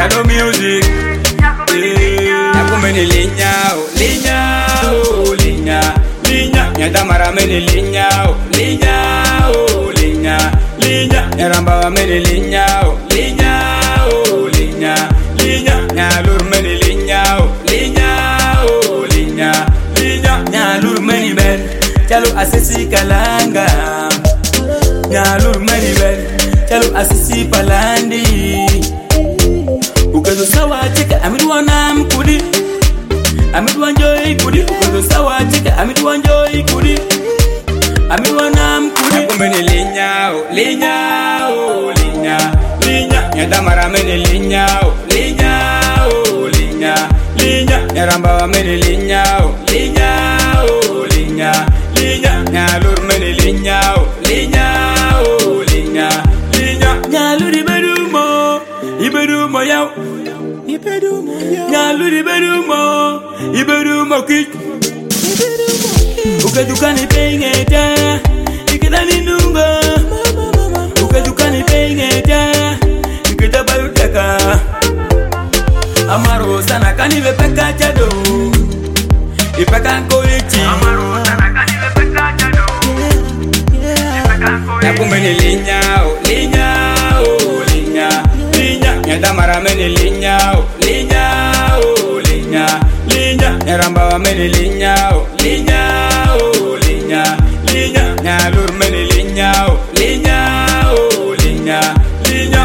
Shadow music. Nakumeni linya, linya, linya, linya. Nyadamara meni linya, linya, linya, linya. Nyaramba meni linya, linya, linya, linya. Nyalur meni linya, linya, linya, linya. Nyalur meni ben, chalo asisi kalanga. Nyalur meni ben, chalo asisi palandi. Ukazo sawa chika amidwa nam kudi, amidwa enjoy kudi. Ukazo sawa chika amidwa enjoy kudi, amidwa nam kudi. Nakumeni linya, linya, linya, linya. Nyadamara meni linya, linya, linya, linya. Nyaramba meni linya, linya, linya, linya. Nyalur meni linya, linya, linya, linya. Nyalur iberumo yao, nyalur iberumo kik. Ukadukani pengeta, ikidani nunga. Ukadukani pengeta, ikida bayutaka. Amaro sana kani vepeka chado, ipeka nkolichi. Amaro sana kani vepeka chado, ipeka nkolichi. Nakumeni linya, linya, linya, linya. Nyadamara meni linya, linya, linya, linya. Nyaramba meni linya, linya, linya, linya. Nyalur meni linya, linya, linya, linya.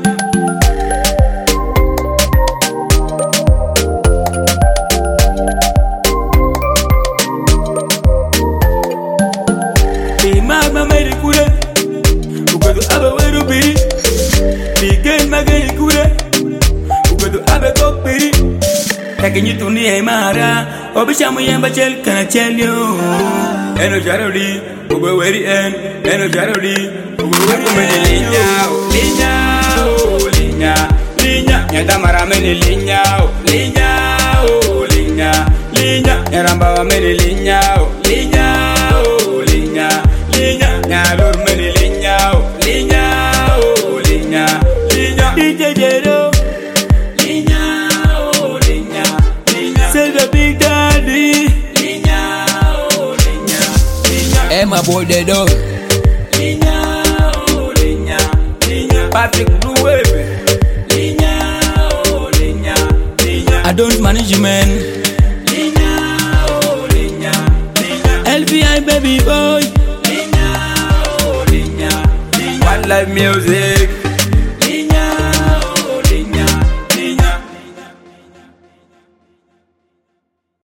Mama meri kure, ukadu abe weru biri. Bigen mageni kure, ukadu abe kopiri. Takinyi tuni mara, obishamu yemba chel kana chelyo. Eno jarodi, ube weri eno jarodi, ube weri meni linya, linya, linya, linya. Nyadamara meni linya, linya, linya, linya. Nyaramba meni linya, linya, linya, linya. Nyalur meni linya, linya, linya, linya. DJ Jero, linya, linya, linya. Say the big daddy, linya, linya, linya. Hey my boy they do Linya, linya, linya. Patrick Blue Wave, linya, linya, linya. Adult management, Linya, linya, linya. LVI baby boy. Linya, linya, linya. One life music.